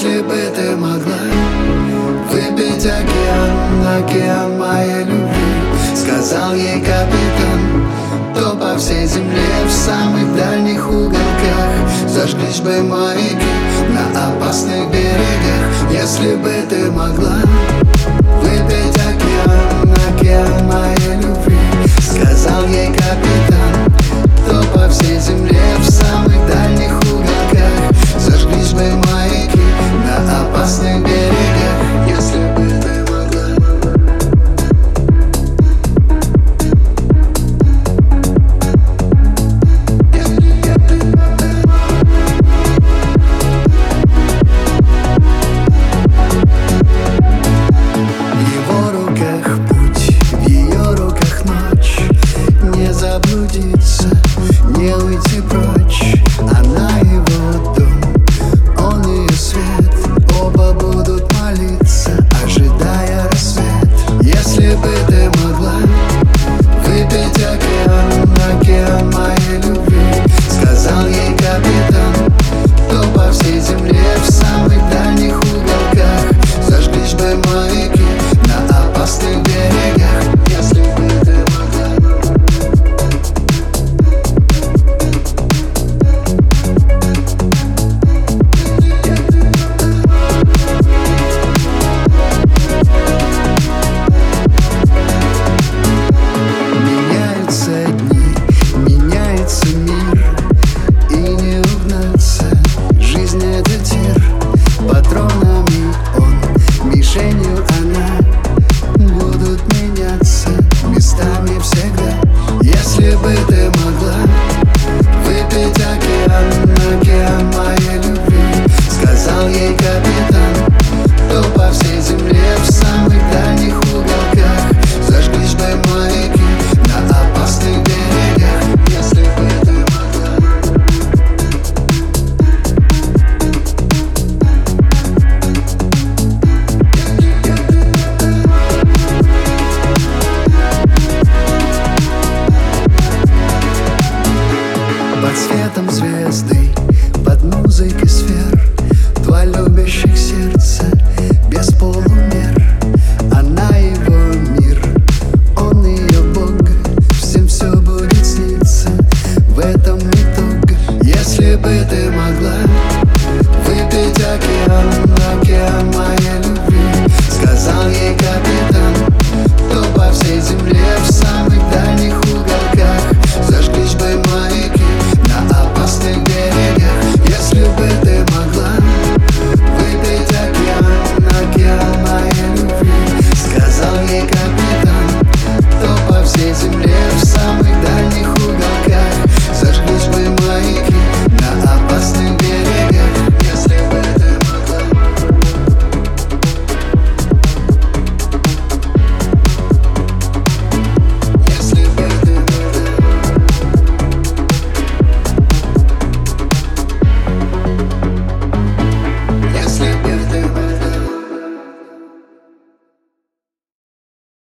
Если бы ты могла выпить океан моей любви, сказал ей капитан, то по всей земле в самых дальних уголках зажглись бы маяки на опасных берегах. Если бы ты могла выпить океан моей любви, сказал ей капитан, то по всей земле в самых дальних уголках зажглись бы маяки на опасных берегах. Если бы ты могла. В его руках путь, в ее руках ночь. Не заблудиться, не уйти прочь. Она его дом, он ее свет. Оба будут молиться, ожидая рассвет. Если бы ты могла выпить океан моей любви, сказал ей капитан, то по всей земле в самых дальних уголках зажглись бы маяки на опасных берегах. Если бы ты могла. Меняются дни, меняется мир, и не угнаться. Жизнь — это тир, патронами он, мишенью она. Будут меняться местами всегда. Если бы ты могла выпить океан моей любви, сказал ей капитан, то по всей земле в самых дальних уголках зажглись бы маяки на опасных берегах. Если бы ты могла. Под светом звезды, под музыкой сфер, два любящих